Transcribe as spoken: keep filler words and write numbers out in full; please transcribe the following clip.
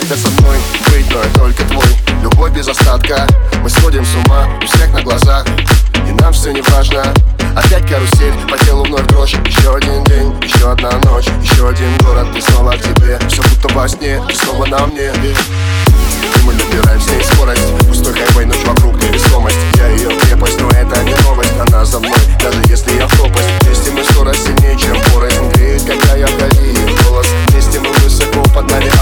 тебя со мной быть, но я только твой. Любовь без остатка, мы сходим с ума у всех на глазах, и нам все не важно. Опять карусель, по телу вновь дрожь. Еще один день, еще одна ночь, еще один город, и снова к тебе. Все будто во сне, и снова на мне. И мы набираем с ней скорость. Пустой хайвей, ночь вокруг, невесомость. Я ее крепость, но это не новость. Она за мной, даже если я в пропасть. Вместе мы скорость сильнее, чем порознь. Греет, когда я вдали ее голос. Вместе мы высоко, под нами